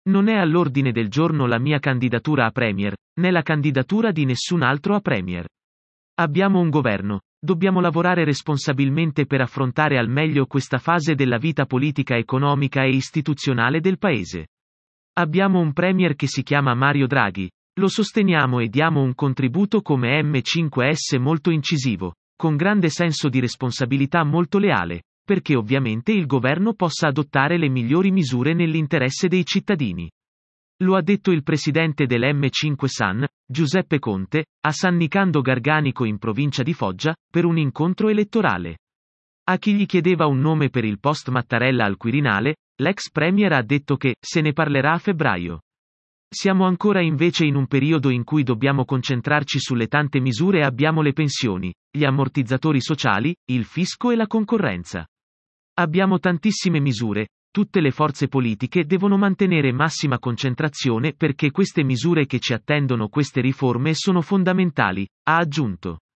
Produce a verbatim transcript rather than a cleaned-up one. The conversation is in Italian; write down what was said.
Non è all'ordine del giorno la mia candidatura a Premier, né la candidatura di nessun altro a Premier. Abbiamo un governo. Dobbiamo lavorare responsabilmente per affrontare al meglio questa fase della vita politica, economica e istituzionale del Paese. Abbiamo un Premier che si chiama Mario Draghi. Lo sosteniamo e diamo un contributo come M cinque S molto incisivo, con grande senso di responsabilità, molto leale, perché ovviamente il governo possa adottare le migliori misure nell'interesse dei cittadini. Lo ha detto il presidente dell'M cinque San, Giuseppe Conte, a San Nicandro Garganico in provincia di Foggia, per un incontro elettorale. A chi gli chiedeva un nome per il post Mattarella al Quirinale, l'ex premier ha detto che se ne parlerà a febbraio. Siamo ancora invece in un periodo in cui dobbiamo concentrarci sulle tante misure. Abbiamo le pensioni, gli ammortizzatori sociali, il fisco e la concorrenza. Abbiamo tantissime misure. Tutte le forze politiche devono mantenere massima concentrazione perché queste misure che ci attendono, queste riforme sono fondamentali, ha aggiunto.